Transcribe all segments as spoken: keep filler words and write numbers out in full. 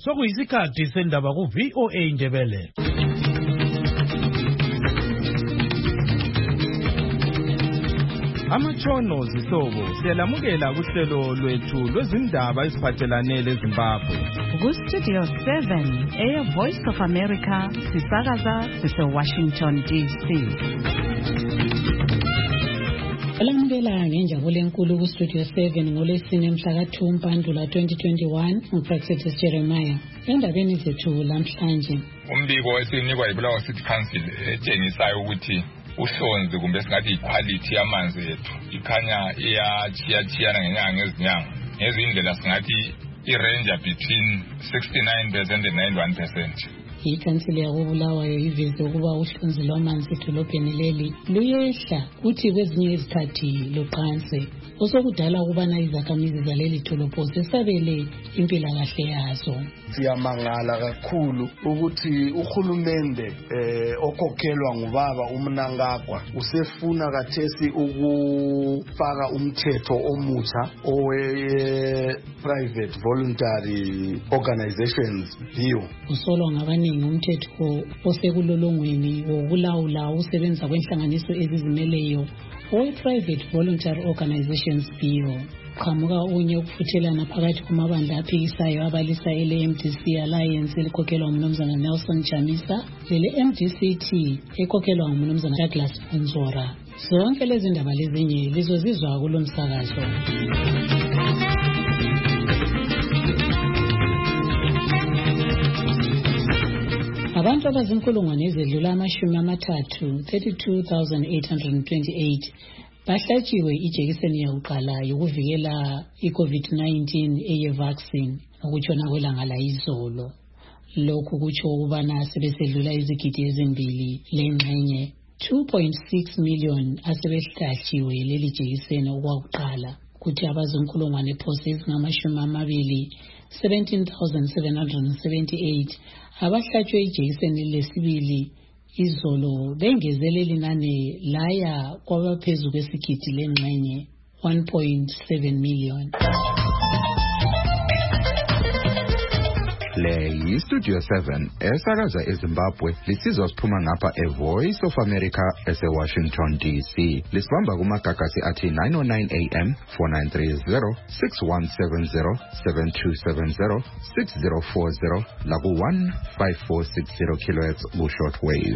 Sokuyisikhathi sendaba ku V O A Ndebele. Amatshono zihlobo siyalamukela kuhlelo lwethu lwezindaba eziphathelane leZimbabwe. Ku Studio seven, Air Voice of America, sisakaza sise Washington D C. Alamukela ngenjabulo enkulu ku Studio seven ngolesine mhla ka two Mpandula twenty twenty-one, uProfessor Jeremiah. Endabeni zethu lamhlanje. Umbiko esinikwa yiBulawayo City Council etshengisayo ukuthi uhlonzi kumbe singathi iquality yamanzi ethu ikhanya iyachiyachiyana ngenyanga ngezinyanga ngezindlela singathi irange between sixty-nine percent and ninety-one percent. Ikhansili yakoBulawayo iveze ukuba uhlonzi lwamanzi edolobheni leli luyehla kuthi kwezinye izikhathi luqanse osokudala ukubana izakhamizi zaleli dolobho zisabele impilakahle yazo. Siyamangala kakhulu ukuthi uhulumende eh okhokhelwa ngubaba uMnangagwa usefuna kathesi ukufaka umthetho omutsha owe private voluntary organizations bill. Usolwa ngabaningi umthetho osekulolongweni wokulawula usebenza kwenhlanganiso ezizimeleyo owe private voluntary organizations bill. Qamuka unye ukufuthelana phakathi kumabandla aphikisayo abalisa ele M D C Alliance elikhokhelwa ngumnumzana Nelson Chamisa lele M D C T ekhokhelwa ngumnumzana Douglas Nzora. Zonke lezi ndaba lezinye lizozizwa kulomsakazo. Abantu abazinkulungwane ezedlula amashumi amathathu thirty-two thousand eight hundred twenty-eight bahlatshiwe ijekiseni yokuqala yokuvikela i-COVID nineteen eye vaccine ukutshona kwelanga la izolo. Lokhu kutsho ukubana sebesedlula izigidi ezimbili lengxenye two point six million asebehlatshiwe leli jekiseni okwakuqala kuthi abazinkulungwane phose ezingamashumi amabili seventeen thousand seven hundred seventy-eight abahlatshwe ijekiseni lesibili izolo bengezeleli nane laya kwabaphezu kwesigidi lengxenye one point seven million. Le Studio seven esakaza eZimbabwe lisizwa siphuma ngapha eVoice of America ese Washington D C. Lisibamba kumagagasi athi nine oh nine A M, four nine three zero, six one seven zero, seven two seven zero, six zero four zero la ku one five four six zero kilohertz ku shortwave.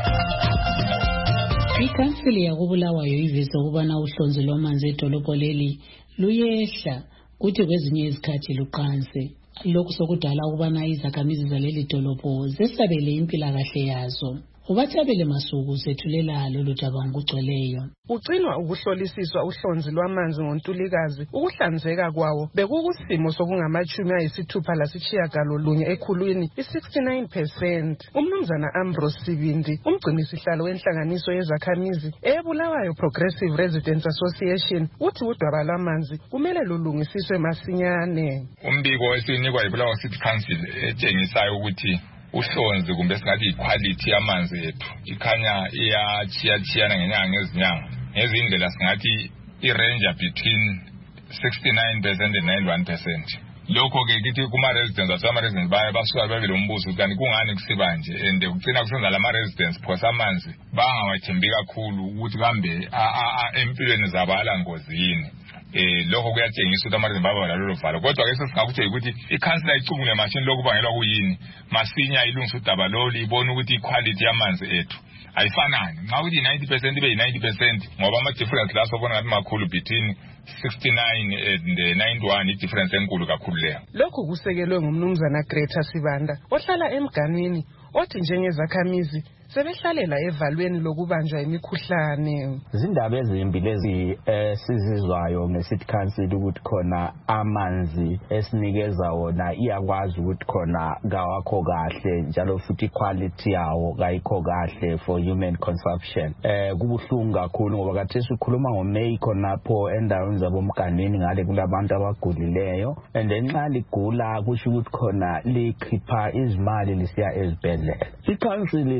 Ikhansili yakoBulawayo iveze ukubana uhlonzi lwamanzi edolobho leli luyehla kuthi kwezinye izikhathi luqanse. Lokhu sokudala ukubana izakhamizi zaleli dolobho zesabele impilakahle yazo. Ubathabele Masuku sethulela lolu daba ngokugcweleyo. Ucinwa ukuhlolisiswa uhlonzi lwamanzi ngoNtulikazi ukuhlanzeka kwawo bekukusimo sokungamachumi ayisithupha lasitshiyagalolunye ekhulwini i-sixty-nine percent. Umnumzana Ambrose Sibindi umgcinisihlalo wenhlanganiso yezakhamizi eBulawayo Progressive Residents Association uthi udaba lwamanzi kumele lulungisiswe masinyane. Umbiko esinikwa yiBulawayo City Council etshengisayo ukuthi uhlonzi kumbe singathi iquality yamanzi ethu ikhanya iyachiyachiyana ngenyanga ngezinyanga ngezindlela singathi irange between sixty-nine percent and ninety-one percent. Lokho ke kithi kuma residents asama residents baye basuka bebe lombuso kanti kungani kusiba nje ende kucina kusenza lama residents phosa amanzi bangawathembi kakhulu ukuthi kambe empilweni zabala ngozini. Eh lokho kuyatshengisa ukuthi amaZimbabwe lalolo valo kodwa ke sesingakuthe ukuthi ikhansila icubule machine lokubangelwa kuyini masinya ilungisa udaba lolu ibona ukuthi iquality yamanzi ethu ayifanani nxa ukuthi ninety percent ibe ninety percent ngoba ama difference la sobona ngathi makhulu between sixty-nine and ninety-one i-difference enkulu kakhulu leyo. Lokhu kusekelwe ngumnumzana Greta Sibanda ohlala emganini othi njengezakhamizi sebehlalela evalweni lokubanjwa imikhuhlane. Izindaba ezimbi lezi esizizwayo ngeCity Council ukuthi khona amanzi esinikeza wona iyakwazi ukuthi khona gawakho kahle njalo futhi quality yawo kayikho kahle for human consumption. Eh kubuhlungu kakhulu ngoba kathesi ukhuluma ngoMay khonapho endaweni zabomganini ngale kulabantu abagulileyo and nxa ligula kusho ukuthi khona likhipha izimali lisiya ezibhedlela. ICouncil le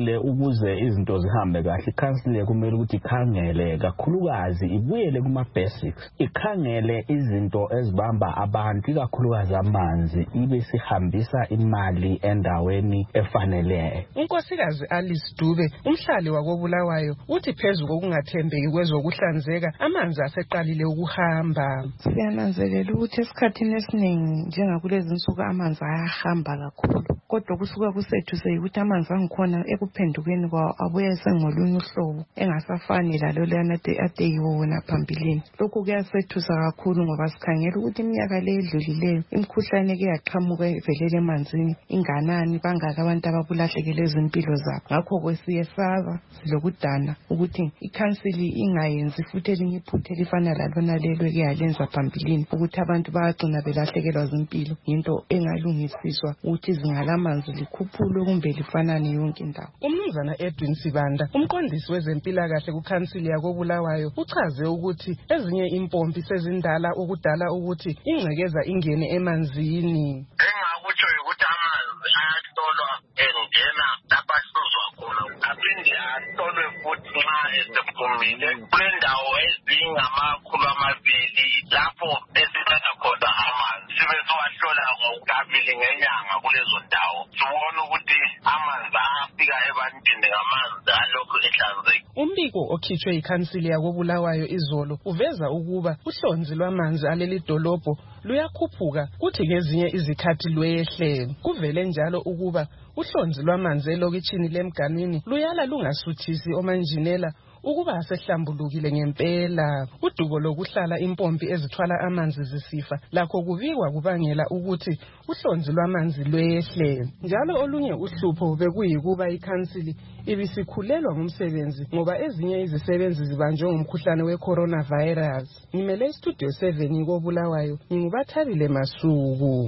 ukuze izinto zihambe kahle ikhansile kumele ukuthi ikhangele kakhulukazi ibuyele kuma basics ikhangele izinto ezibamba abantu ikakhulukazi amanzi ibe sihambisa imali endaweni efanele. Unkosikazi Alice Dube umhlali wakobulawayo uthi phezulu kokungathembeki kwezokuhlanzeka amanzi aseqalile ukuhamba. Siyananzelela ukuthi esikhathini esiningi njengakulezi insuku amanzi ayahamba kakhulu kodwa kusuka kusethu seyikuthi amanzi angikhona ekuphendukeni kwawo abuye esengolunye uhlobo engasafani lalo lana ade yiwona phambilini. Lokhu kuyasethusa kakhulu ngoba sikhangela ukuthi iminyaka le edlulileyo imikhuhlane ke yaqhamuka evelele emanzini inganani bangaka abantu ababulahlekele izimpilo zabo. Ngakho kwesiyesaba silokudana ukuthi ikhansili ingayenzi futhi elinye iphutha elifana lalona lelo eyalenza phambilini ukuthi abantu bayagcina belahlekelwa zimpilo into engalungisiswa ukuthi izinga lamanzi likhuphulwe kumbe lifanane yonke indawo. Umnumzana Edwin Sibanda umqondisi wezempilakahle kukhansili yakobulawayo uchaze ukuthi ezinye impompi sezindala ukudala ukuthi ingcekeza ingene emanzini. Engakutsho ukuthi amanzi ayahlolwa engena lapha asizwa khona aphinde ahlolwe futhi nxa esephumile kulendawo ezingamakhulu amabili lapho esithatha khona amanzi sibe siwahlola ngokabili ngenyanga kulezo ndawo sibone ukuthi amanzi afika ebantwini ngamanzi alokhu ehlanzekile. Umbiko okhitshwe ikhansili yakobulawayo izolo uveza ukuba uhlonzi lwamanzi aleli dolobho luyakhuphuka kuthi ngezinye izikhathi lwehle. Kuvele njalo ukuba uhlonzi lwamanzi elokitshini leMganwini luyala lungasuthisi omanjinela ukuba asehlambulukile ngempela. Udubo lokuhlala impompi ezithwala amanzi zisifa lakho kubikwa kubangela ukuthi uhlonzi lwamanzi lwehle. Njalo olunye uhlupho bekuyikuba ikhansili ibisikhulelwa ngumsebenzi ngoba ezinye izisebenzi zibanjwe ngumkhuhlane we-coronavirus. Ngimele istudio seven kobulawayo ngingubathabile Masuku.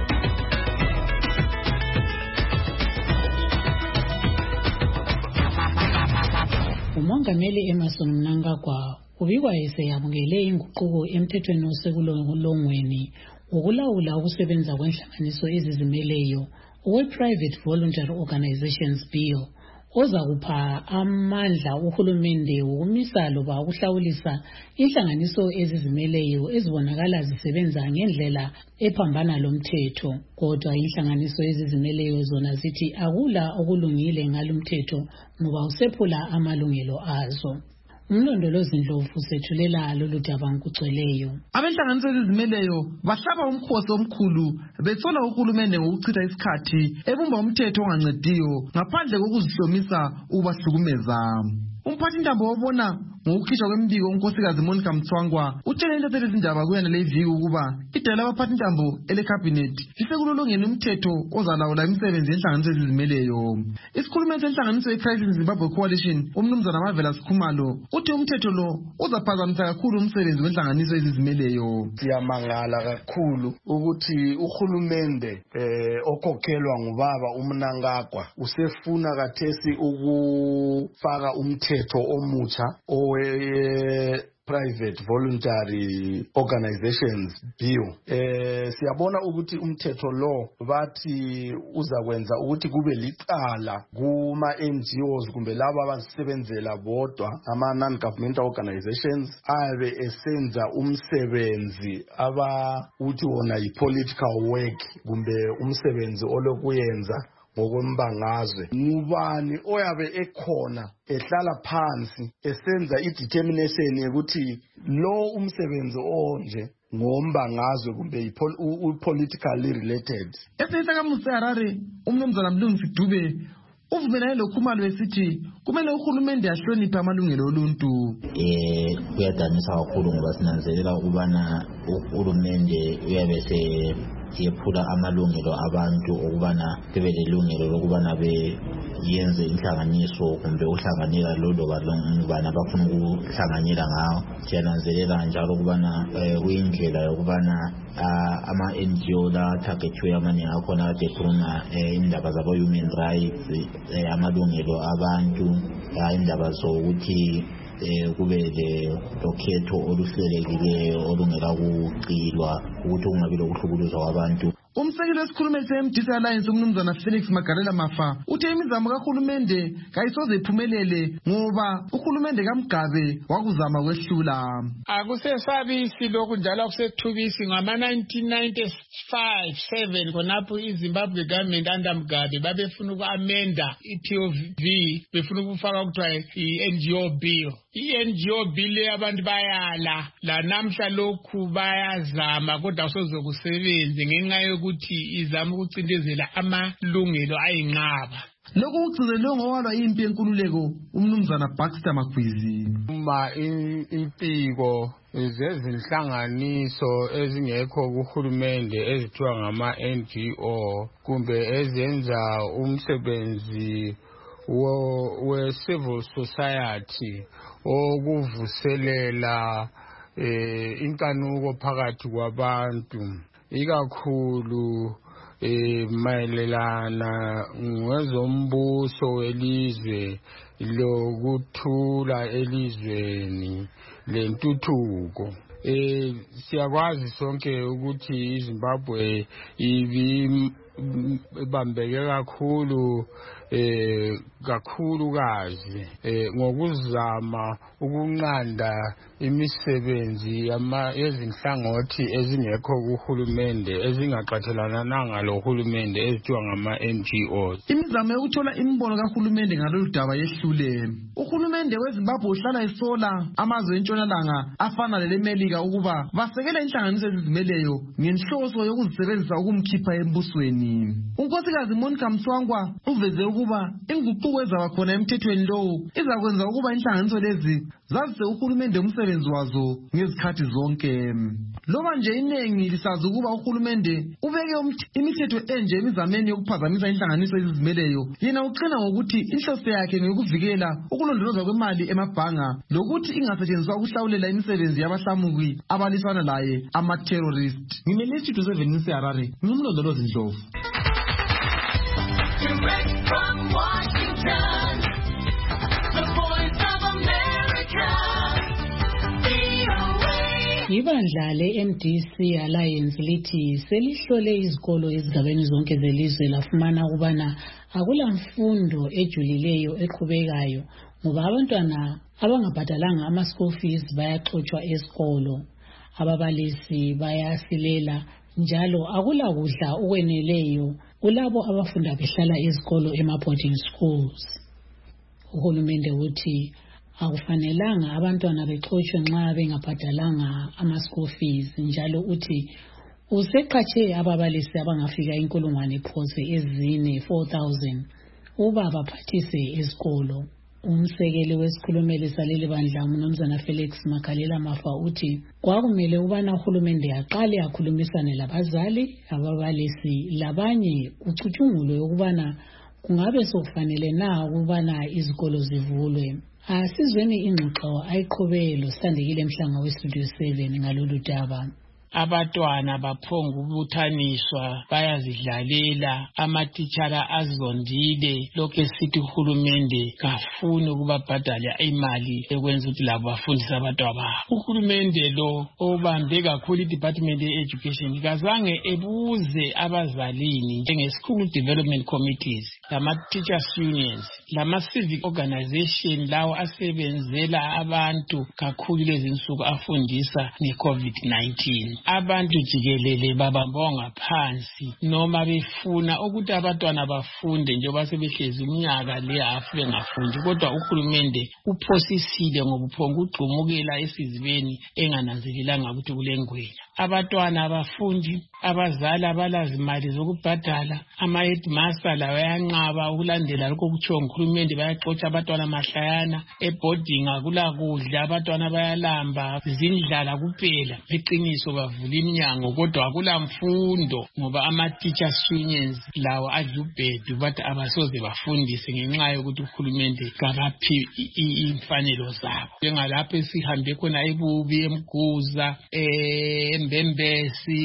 Umongameli Emerson Mnangagwa ubikwa eseyamukele inguquko emthethweni osekulongweni wokulawula ukusebenza kwenhlanganiso ezizimeleyo we-Private Voluntary Organizations Bill oza kupha amandla uhulumende wokumisa loba ukuhlawulisa inhlanganiso ezizimeleyo ezibonakala zisebenza ngendlela ephambana lomthetho. Kodwa inhlanganiso ezizimeleyo zona zithi akula okulungile ngalomthetho ngoba usephula amalungelo azo. Umlondolozi Ndlovu sethulela lolu daba ngokugcweleyo. Abenhlanganiso ezizimeleyo bahlaba umkhosi omkhulu bethola uhulumende ngokuchitha isikhathi ebumba umthetho ongancediyo ngaphandle kokuzihlomisa ukubahlukumeza. Umphathintambo wabona ngokukhishwa kwembiko unkosikazi Monica Mthwangwa utshele intatheli izindaba kuyena le viki ukuba idala abaphathintambo ele-cabinet lisekulolongeni umthetho ozalawula imisebenzi yenhlanganiso ezizimeleyo. Isikhulumeli senhlanganiso ye-Crisis Zimbabwe Coalition umnumzana Marvelous Khumalo uthi umthetho lo uzaphazamisa kakhulu umsebenzi wenhlanganiso ezizimeleyo. Siyamangala kakhulu ukuthi uhulumende eh, okhokhelwa ngubaba uMnangagwa usefuna kathesi ukufaka umthetho omutsha owe Private Voluntary Organizations Bill. Eh siyabona ukuthi umthetho lo bathi uzakwenza ukuthi kube licala kuma N G Os kumbe laba abasebenzela bodwa ama non-governmental organizations abe esenza umsebenzi aba uthi wona yi-political work kumbe umsebenzi olokuyenza ngokwembangazwe. Ngubani oyabe ekhona ehlala phansi esenza i-determination yokuthi lo umsebenzi onje ngombangazwe kumbe politically related. Eseyisakamusa Harare umnumzana Mlungisi Dube uvumelane loKhumalo esithi kumele uhulumende ahloniphe amalungelo oluntu. Eh kuyadanisa kakhulu ngoba sinanzelela ukubana uhulumende uyabese yephula amalungelo abantu okubana bebe lelungelo lokubana be yenze inhlanganiso kumbe uhlanganela lolo balongibana bafuna ukuhlanganyela ngawo. Siyananzelela njalo ukubana kuyindlela yokubana ama N G O la targetwe amaningi akhona ade khona indaba zabo human rights amalungelo abantu indaba zokuthi kube le lokhetho oluhlelekileyo olungela kucilwa ukuthi kungabe lokuhlukuluzwa kwabantu. Umsekeli wesikhulumeli se-M D C Alliance umnumzana Felix Magalela Mafa uthe imizamo kahulumende kayisoze iphumelele ngoba uhulumende kaMgabe wakuzama kwehlula. Akusesabisi lokhu njalo akusethubisi ngama nineteen ninety-five seven khonapho iZimbabwe government under Mugabe babefuna uku-amenda i-P O V befuna ukufaka kuthiwa i-N G O bill. I-N G O bill abantu bayala la namhla lokhu bayazama kodwa sozokusebenza ngenxa yokuthi izama ukucindezela amalungelo ayinqaba. Lokhu kugcizelwe ngowalwa impi yenkululeko umnumzana Baxter Magwizi. Uma impiko zezinhlanganiso ezingekho kuhulumende ezithiwa ngama N G O kumbe ezenza umsebenzi we-civil society okuvuselela eh inkanuko phakathi kwabantu ikakhulu eh mayelelana ngezombuso welizwe lokuthula elizweni lentuthuko. Eh siyakwazi sonke ukuthi iZimbabwe ibambeke kakhulu eh kakhulu kazi eh ngokuzama ukunqanda imisebenzi yama yezinhlangothi ezingekho kuhulumende ezingaxathelana lohulumende ezithiwa ngama N G Os. Imizamo yokuthola imbono kahulumende ngalolu daba yehlule. Uhulumende weZimbabwe uhlala esola amazwe entshonalanga afana lelemelika ukuba basekele inhlanganiso ezizimeleyo ngenhloso yokuzisebenzisa ukumkhipha embusweni. Unkosikazi Monica Mswangwa uveze ukuba inguquko ezaba khona emthethweni lowo izakwenza ukuba inhlanganiso lezi zazise uhulumende umsebenzi wazo ngezikhathi zonke. Loba nje inengi lisazi ukuba uhulumende ubeke imithetho enje emizameni yokuphazamisa inhlanganiso ezizimeleyo, yena uqina ngokuthi inhloso yakhe ngokuvikela ukulondolozwa kwemali emabhanga lokuthi ingasetshenziswa ukuhlawulela imisebenzi yabahlamuki abalisana laye ama-terrorist. Ngimele Studio seven eHarare, ngumlondolozi Ndlovu. Direct from Washington, the voice of America, V O A. Ibandla le-M D C Alliance lithi selihlole izikolo ezigabeni zonke zelizwe lafumana ukubana akula mfundo ejulileyo eqhubekayo ngoba abantwana abangabhadalanga ama-school fees bayaxotshwa esikolo, ababalisi bayasilela njalo akula kudla okweneleyo kulabo abafunda behlala ezikolo ema-boarding schools. Uhulumende uthi akufanelanga abantwana bexotshwe nxa bengabhadalanga ama-school fees, njalo uthi useqhatshe ababalisi abangafika inkulungwane phose ezine four thousand uba baphathise ezikolo. Umsekeli wesikhulumeli saleli bandla umnumzana Felix Magalela Mafa uthi kwakumele ubana uhulumende aqale akhulumisane labazali, ababalisi labanye ucutshungulo yokubana kungabe sokufanele na ukubana izikolo zivulwe. Asizweni ingxoxo ayiqhubelo Sandekile Mhlanga weStudio seven ngalolu daba. Abantwana baphonga ukubuthaniswa bayazidlalela, amatitshala azondile lokho esithi uhulumende kafuni ukubabhadala imali ekwenza ukuthi labo bafundise abantwana babo. Uhulumende lo obambe kakhulu iDepartment ye-Education kazange ebuze abazalini njenge-School Development Committees, lama-Teachers Unions, lama-Civic Organization lawo asebenzela abantu kakhulu lezi nsuku afundisa nge-COVID nineteen. Abantu jikelele babambwa ngaphansi noma befuna ukuthi abantwana bafunde njengoba sebehlezi umnyaka le hafu bengafundi, kodwa uhulumende uphosisile ngoba uphonga ugqumukela esizibeni engananzelelanga ukuthi kulengwenya. Abantwana abafundi, abazali abalazimali zokubhadala, ama-headmaster lawo ayanqaba ukulandela lokho okutshiwo nguhulumende, bayaxotsha abantwana mahlayana eboarding, akula kudla, abantwana bayalamba, zindlala kuphela. Iqiniso bavula iminyango kodwa akula mfundo ngoba ama-teachers unions lawo adla ubhedu bathi abasoze bafundise ngenxa yokuthi uhulumende kabaphi imfanelo zabo. Njengalapho esihambe khona ebubi, eMguza, eMbembesi,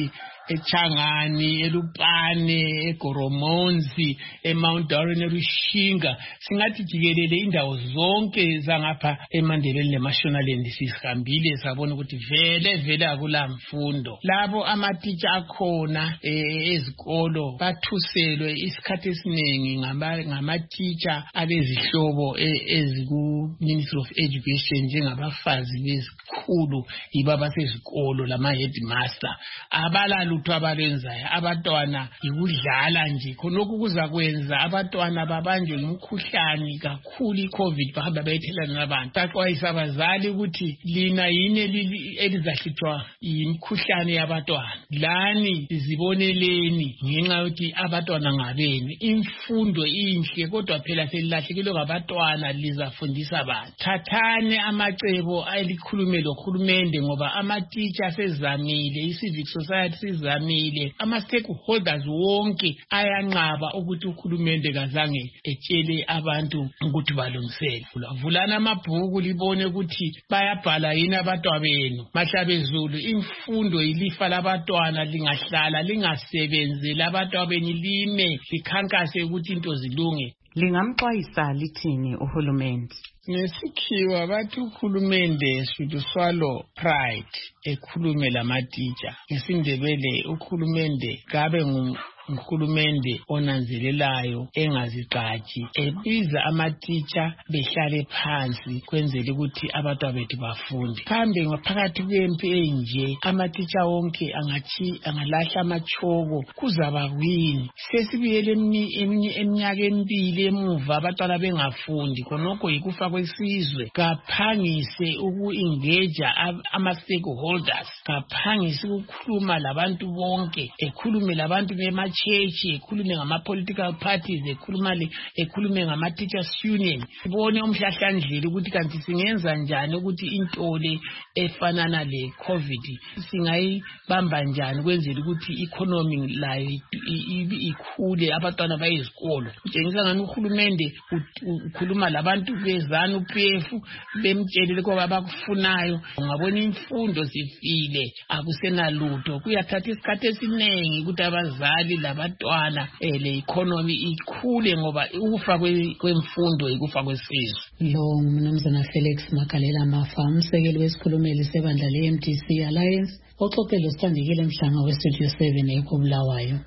eChangani, eLupane, eGoromonzi, eMount Dorian, eRushinga, singathi jikelele indawo zonke zangapha eMandebele neMashonaland sisihambile sabona ukuthi vele vele akula mfundo. Labo amatitsha akhona ezikolo bathuselwe isikhathi esiningi ngamatitsha abezihlobo eziku Ministry of Education njengabafazi bezikhulu ibaba sezikolo lama headmaster abalalutho abalenzayo abantwana ikudlala nje khonokho kuzakwenza abantwana babanjwe umkhuhlane kakhulu iCovid bahamba bayithelana nabantu baxwayisa abazali ukuthi lina yini elizahlithwa imikhuhlane yabantwana lani ziboneleni ngenxa yokuthi abantwana ngabeni imfundo inhle kodwa phela selilahlekelwe ngabantwana lizafundisa abantu thathane amacebo alikhulume lokhulumende ngoba amatitsha sezamile i-civic society sizamile ama-stakeholders wonke ayanqaba ukuthi ukhulumende kazange etshele abantu ukuthi balungisele vulana amabhuku libone ukuthi bayabhala yini abantwana benu mahlabezulu imfundo ilifa labantwana lingahlala lingasebenzeli abantwana benu lime likhankase ukuthi into zilunge. Lingamxwayisa lithini uhulumende? Nesikhiwa bathi ukhulumende should swallow pride ekhulume lamatitsha. Ngesindebele ukhulumende kabe ngumkhulumende onanzelelayo engazigqaji ebiza amatitsha behlale phansi kwenzela ukuthi abantwana bethu bafunde. Phambi ngaphakathi kwempi enje amatitsha wonke angathi angalahla amachoko kuzaba kwini sesibiyele eminye eminyaka emibili emuva abantwana bengafundi khonokho yikufa kwesizwe. Kaphangise uku-engage ama-stakeholders kaphangise ukukhuluma labantu bonke ekhulume labantu bema church ekhulume ngama-political parties ekhuluma ekhulume ngama-teachers union sibone umhlahlandlela ukuthi kanti singenza njani ukuthi intole efanana le-COVID singayibamba njani kwenzela ukuthi i-economy layo ikhule abantwana bayezikolo. Kutshengisa ngani uhulumende ukhuluma labantu bezana uP F bemtshelele kwa abakufunayo ungabona imfundo zifile akusenalutho kuyathatha isikhathi esiningi ukuthi abazali labantwana le economy ikhule ngoba ukufa kwemfundo ikufa kwesizwe. Lo ngumnumzana Felix Makalela Mafa umsekeli wesikhulumeli sebandla le-M D C Alliance oxoxele usithandekile Mhlanga we-Studio seven ekubulawayo.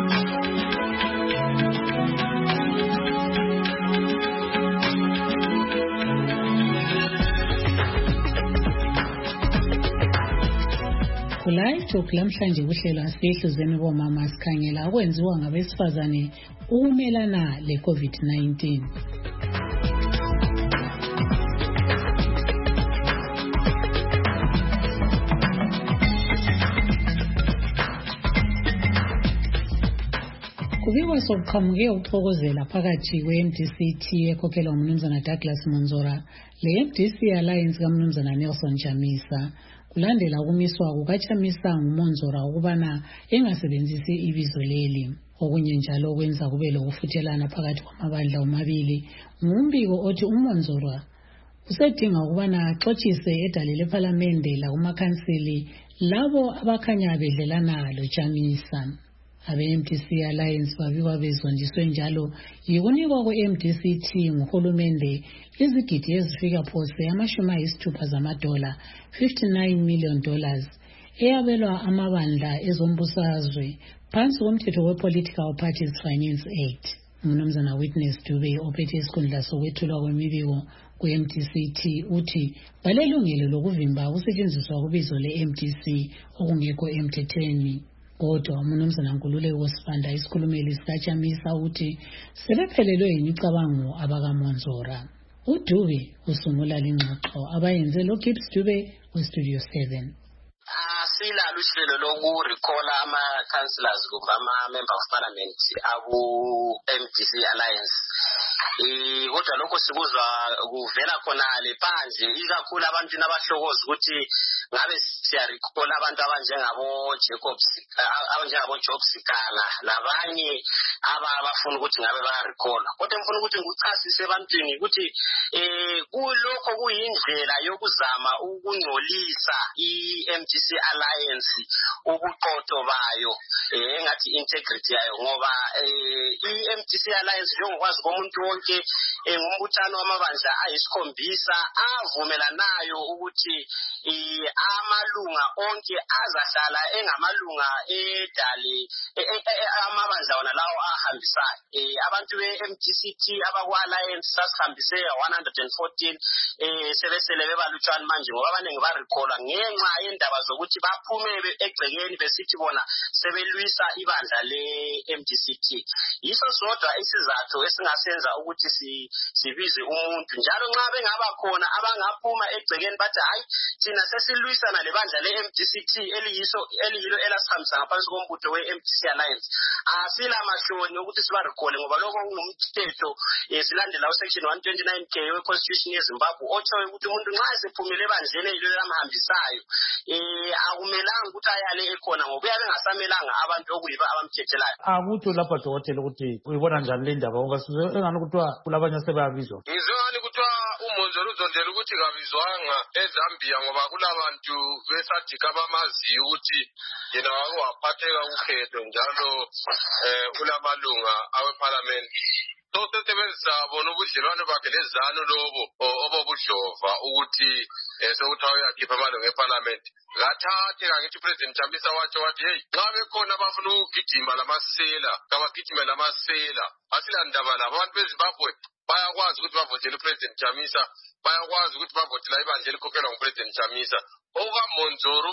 Live talk lamhlanje kuhlelo asihluzeni bomama sikhangela akwenziwa ngabesifazane ukumelana le-COVID nineteen. Kubikwa sokuqhamuke ukuxokozela phakathi kwe-M D C T ekhokhelwa umnumzana Douglas Monzora le-M D C Alliance kamnumzana Nelson Chamisa kulandela ukumiswa kukaChamisa nguMonzora ukubana engasebenzisi ibizo leli. Okunye njalo kwenza kube lokufuthelana phakathi kwamabandla omabili ngumbiko othi uMonzora usedinga ukubana axoxise edale lePhalamende la kumakhansili labo abakhanya bedlelana loChamisa. Abe-M D C Alliance babikwa bezondiswe njalo yikunikwa kwe-M D C T nguhulumende izigidi ezifika phose amashumi ayisithupha zamadola fifty-nine million dollars eyabelwa amabandla ezombusazwe phansi komthetho we-Political Parties Finance Act. Umnumzana Witness Dube ophethe isikhundla sokwethulwa kwemibiko kwe-M D C T uthi balelungelo lokuvimba ukusetshenziswa kubizo le-M D C okungekho emthethweni. Kodwa umnumzana Nkululeko Wosibanda isikhulumeli sikaChamisa uthi sebephelelwe yimicabango abakaMonzora. uDube usungula lengxoxo abayenze lo Gibbs Dube we-Studio seven. Silalo uhlelo lokurecalla ama-councillors kumbe ama-member of parliament aku-M D C Alliance eh kodwa lokho sikuzwa kuvela khona le phandle ikakhulu abantu nabahlokoza ukuthi ngabe siyarecall abantu abanjengabo Jacobs abanjengabo Job Sikana labanye abafuna ukuthi ngabe bayarecall kodwa ngifuna ukuthi ngikuchasise ebantwini ukuthi eh kulokho kuyindlela yokuzama ukungcolisa i-M G C Alliance ubuqotho bayo eh ngathi integrity yayo ngoba i-M G C Alliance njengokwazi komuntu wonke ngumbuthano wamabandla ayisikhombisa avumelanayo ukuthi amalunga onke azahlala engamalunga edali amabandla wona lawo ahambisayo abantu be-M G C T abakwa-Alliance sasihambise one hundred fourteen eh sebesele bebalutshwana manje ngoba abaningi barecall ngenxa yendaba zokuthi baphume egcekeni besithi bona sebelwisa ibandla le-M G C T yiso sodwa isizathu esingasenza ukuthi sibize umuntu njalo nxa bengaba khona abangaphuma egcekeni bathi hayi thina sesilwisana lebandla le-M G C T eliyiso eliyilo elasihambisa ngaphansi kombutho we-M G C Alliance asila mahloni ukuthi sibarecall ngoba lokho kungumthetho silandela usection one twenty-nine K we-Constitution yeZimbabwe otsho ukuthi umuntu nxa sephumile ebandleni elilo lamhambisayo eh akumelanga ukuthi ayale ekhona ngoba uyabe engasamelanga abantu okuyiba abamthethelayo. Akutsho lapha dokotela ukuthi uyibona njani le ndaba ngoba engani kuthiwa kulabanye sebeyabizwa. Ngizwani kuthiwa uMonzolo uzondlela ukuthi kabizwanga eZambia ngoba kulabantu besadika bamaziyo ukuthi yena wake waphatheka ukhetho njalo eh ulamalunga aweParliament. So sesebenzisa bona ubudlelwano bakhe lezano lobo obobudlova ukuthi sekuthiwa uyakhipha amalunga eParliament. Ngathathe ngakithi uPresident Chamisa watsho wathi hey xa bekhona abafuna ukugijima lamasela kabagijime lamasela asilandaba labo abantu beZimbabwe bayakwazi ukuthi bavotele uPresident Chamisa bayakwazi ukuthi bavotela ibandla elikhokhelwa nguPresident Chamisa. okaMonzoro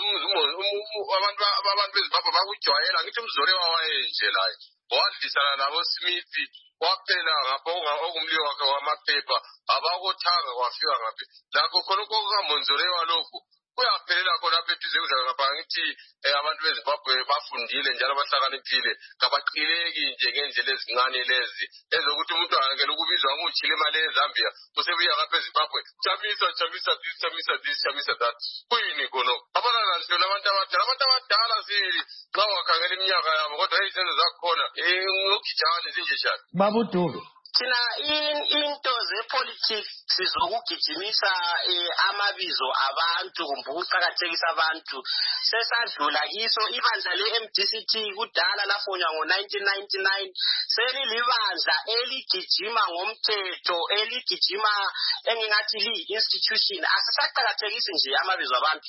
abantu abantu beZimbabwe bakujwayela ngithi uMzolewa wayenje la wadlisana nabo Smith waphela ngapho okumlio wakhe wamaphepha abakothanga kwafika ngaphi lakho khona okaMonzolewa lokhu kuyaphelela khona phephize kuza ngapha ngithi abantu beZimbabwe bafundile njalo bahlakaniphile kabaqileki nje ngendlela ezincane lezi ezokuthi umuntu angeke ukubizwa ngochilima leZambia usebuya ngapha eZimbabwe Chamisa Chamisa this Chamisa this Chamisa that kuyini kono abana nje labantu abadala abantu abadala sili xa wakhangela iminyaka yabo kodwa izenzo zakhona eh ngokujana zinjeshana Babudulo thina into zepolitics sizokugijimisa amabizo abantu kumbe ukuqhakathekisa abantu sesadlula kiso ibandla le-M G C T kudala lafonywa ngo nineteen ninety-nine selilibandla eligijima ngomthetho eligijima engingathi li-institution asisaqhakathekisi nje amabizo abantu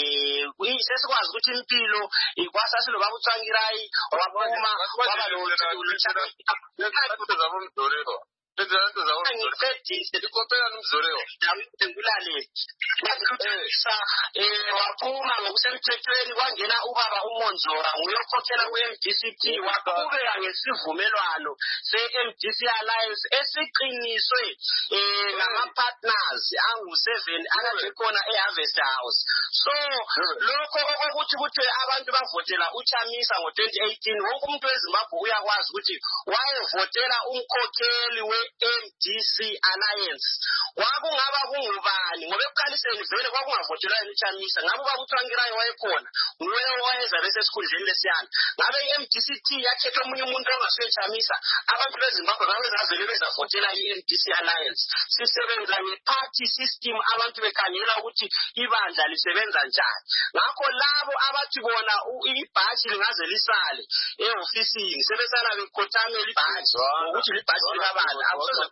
eh sesikwazi ukuthi impilo ikwasasilo babutswangirayi wabuma waba lo Lezanto zawo ngicedise likopela nomzolewa ngulale sa eh waphuma ngokusemthethweni kwangena ubaba uMonzora nguyokhokhela ku-M G C T waqhubeka ngesivumelwano se-M G C Alliance esiqiniswe eh ngama partners angu seven akathi khona eHarvest House so lokho ukuthi ukuthi abantu bavotela uChamisa ngo twenty eighteen wonke umuntu weZimbabwe uyakwazi ukuthi wayevotela umkhokheli we M G C Alliance wakungaba kungubani ngoba ekuqaliseni vele kwakungavotelwa uChamisa ngabe bakuthwangirayo wayekhona nguye owayeza bese esikhundleni lesiyana ngabe i-M G C T yakhetha omunye umuntu ongasuye Chamisa abantu beZimbabwe babezavele bezavotela i-M G C Alliance sisebenza nge-party system abantu bekhangela ukuthi ibandla lisebenza njani ngakho labo abathi bona ibhashi lingaze lisale ehofisini sebesala bekhotamela ibhashi ukuthi libhashi likabani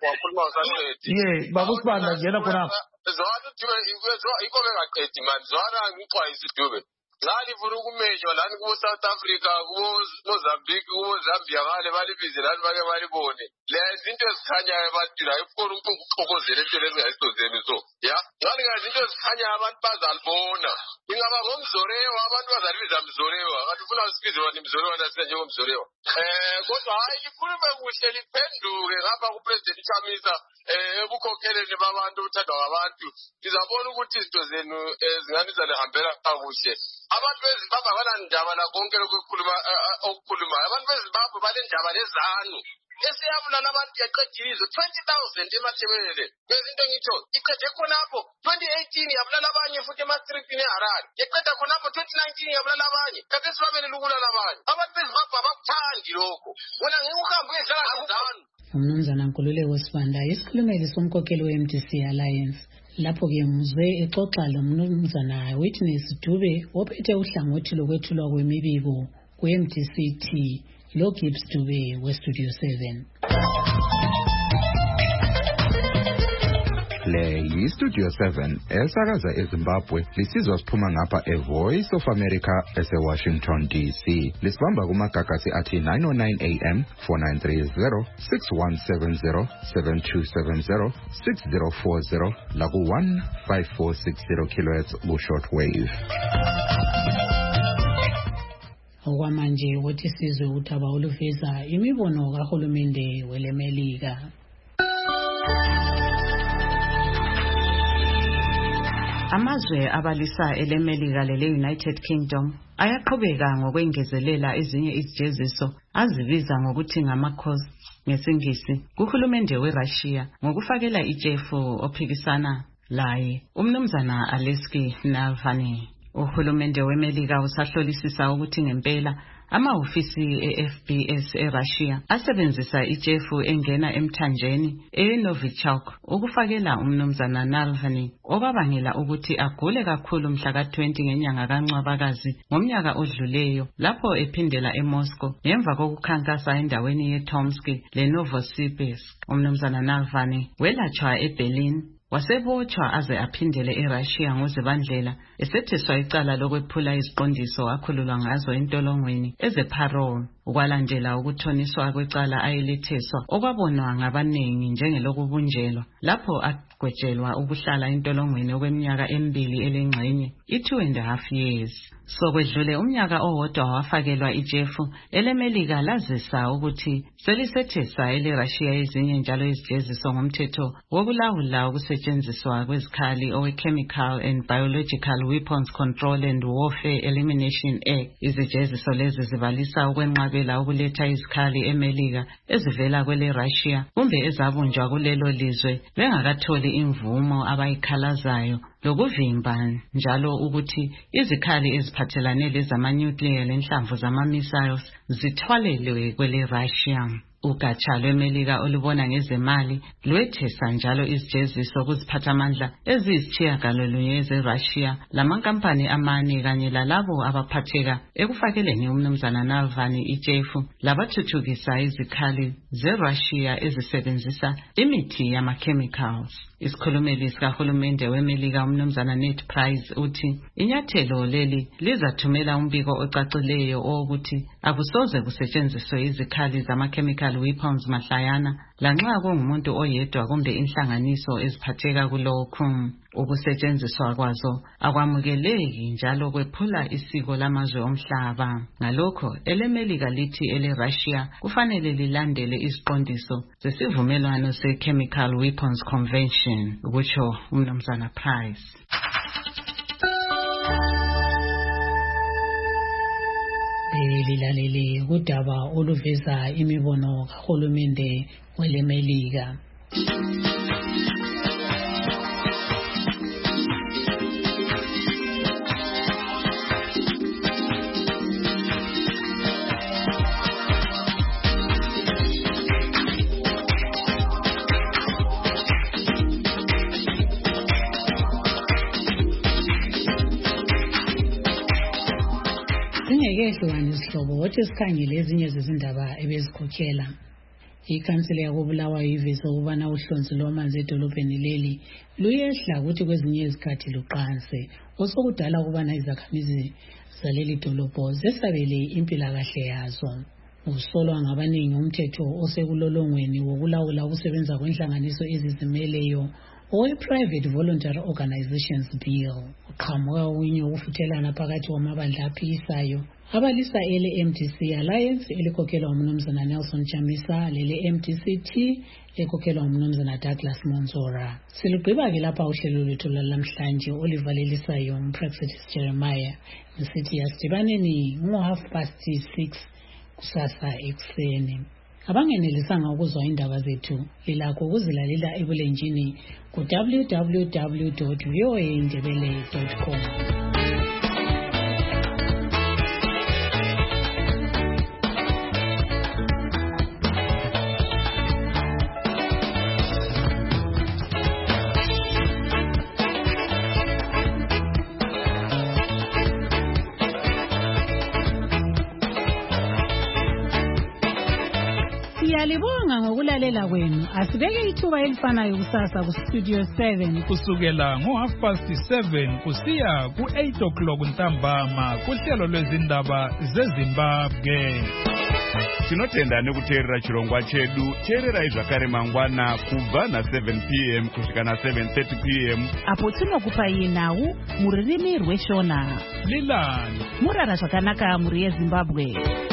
ye babusibanda ngena khonapho zwana uthi ikwezwa ikobe ngaqedi manje zwana ngixwa izidube ngani funa ukumejwa lani ku South Africa ku Mozambique ku Zambia ngale balibize lani bake balibone lezi into ezikhanyayo ebantwini ayifuna ukuxokozela empilweni ngayisozeni so ya ngani ngazi into ezikhanyayo abantu bazalibona ingaba ngomzolewa abantu bazalibiza mzolewa kanti ufuna usibize wani mzolewa nasina njengomzolewa eh kodwa hayi ikhulume kuhle liphenduke ngapha kuPresident Chamisa eh ebukhokheleni babantu uthandwa ngabantu sizabona ukuthi izinto zenu ezinganisa lehambela kakuhle abantu beZimbabwe abanandaba la konke lokukhuluma okukhulumayo abantu beZimbabwe balendaba lezanu esiyabulala abantu yaqedile izo twenty thousand emathebelele ngezinto ngitsho iqede khonapho twenty eighteen yabulala abanye futhi emastripini eharare yeqeda khonapho twenty nineteen yabulala abanye kade sibabelele ukulala abanye abantu bezimbabwe abakuthandi lokho wena ngikuhambe uyedlala ngazanu. Umnumzana Nkululeko Sibanda isikhulumeli somkhokheli we-M D C Alliance. Lapho-ke muzwe exoxa lomnumzana Witness Dube ophethe uhlangothi lokwethulwa kwemibiko kwe-M D C T lo Gibbs Dube we-Studio seven. Le yi-Studio seven esakaza eZimbabwe lisizwa siphuma ngapha e-Voice of America ese-Washington D C. Lisibamba kumagagasi athi nine oh nine A M, four nine three zero, six one seven zero, seven two seven zero, six zero four zero laku one five four six zero kilohertz ku-shortwave. Okwamanje ukuthi sizwe uthaba oluveza imibono kahulumende welemelika. Amazwe abalisa elemelika lele-United Kingdom ayaqhubeka ngokwengezelela ezinye izijeziso azibiza ngokuthi ngama-costs ngesingisi kuhulumende weRussia ngokufakela ijefu ophikisana laye umnumzana Alexei Navalny. Uhulumende wemelika usahlolisisa ukuthi ngempela amahhovisi e-F B S eRussia asebenzisa ijefu engena emthanjeni eNovichok ukufakela umnumzana Navalny okwabangela ukuthi agule kakhulu mhla ka twenty ngenyanga kaNcwabakazi ngomnyaka odluleyo lapho ephindela eMoscow ngemva kokukhankasa endaweni yeTomsk leNovosibirsk. Umnumzana Navalny welatshwa eBerlin wasebotshwa aze aphindele eRussia ngozibandlela esethiswa icala lokwephula iziqondiso akhululwa ngazo entolongweni eze-parole ukwalandela ukuthoniswa kwecala ayelitheswa okwabonwa ngabaningi njengelokubunjelwa lapho agwejelwa ukuhlala entolongweni okweminyaka emibili elengxenye i-two and a half years. Sokwedlule umnyaka owodwa wafakelwa ijefu elemelika lazisa ukuthi selisethesa ele-Russia ezinye njalo izijeziso ngomthetho wokulawula ukusetshenziswa kwezikhali owe-Chemical and Biological Weapons Control and Warfare Elimination Act. Izijeziso lezi zibalisa ukwenqabela ukuletha izikhali emelika ezivela kwele-Russia kumbe ezabunjwa kulelo lizwe bengakatholi imvumo abayikhalazayo lokuvimba njalo ukuthi izikhali eziphathelane lezama-nuclear lenhlamvu zama-missiles zithwalelwe kwele-Russia. Ugatsha lwemelika olubona ngezemali lwethesa njalo izijeziso kuziphathamandla eziyisitshiyagalolunye zeRussia lamankampani amane kanye lalabo abaphatheka ekufakeleni umnumzana Navalny ijefu labathuthukisa izikhali zeRussia ezisebenzisa imithi yama-chemicals. Isikhulumeli sikahulumende wemelika umnumzana Ned Price uthi inyathelo leli lizathumela umbiko ocacileyo owokuthi akusoze kusetshenziswe izikhali zama-chemical weapons mahlayana lanxa kungumuntu oyedwa kumbe inhlanganiso eziphatheka kulokhu. Ukusetshenziswa kwazo akwamukeleki njalo kwephula isiko lamazwe omhlaba. Ngalokho elemelika lithi ele-Russia kufanele lilandele iziqondiso zesivumelwano se-Chemical Weapons Convention, kutsho umnumzana Price. Lilalele udaba oluveza imibono kahulumende welemelika. Singekehlukanisa isihlobo wathi sikhangele ezinye zezindaba ebezikhokhela. Ikhansela yakobulawayo iveze ukubana uhlonzi lwamanzi edolobheni leli luyehla ukuthi kwezinye izikhathi luqanse osokudala ukubana izakhamizi zaleli dolobho zesabele impilakahle yazo. Usolwa ngabaningi umthetho osekulolongweni wokulawula ukusebenza kwenhlanganiso ezizimeleyo owe-Private Voluntary Organizations Bill uqhamuka unye ukufuthelana phakathi kwamabandla aphikisayo abalisa ele-M D C Alliance elikhokhelwa umnumzana Nelson Chamisa lele-M D C T elikhokhelwa umnumzana Douglas Monzora. Silugqiba-ke lapha uhlelo lwethu lwalamhlanje olivalelisayo umpraxetis Jeremiah ngisithi yasidibaneni ngo half past six kusasa ekuseni. abangenelisanga ukuzwa indaba zethu lilakho ukuzilalela ebulenjini ku w w w dot v o a ndebele dot com. Siyalibonga ngokulalela kwenu. Asibeke ithuba elifanayo kusasa ku Studio seven kusukela ngo half past seven kusiya ku eight o'clock ntambama kuhlelo lwezindaba zeZimbabwe. Tinotenda nekuteerera chirongwa chedu. Teererai zvakare mangwana kubva na seven p m kusvika na seven thirty p m apo tinokupa yenhau mururimi rweshona. Lilani murara zvakanaka muri yeZimbabwe.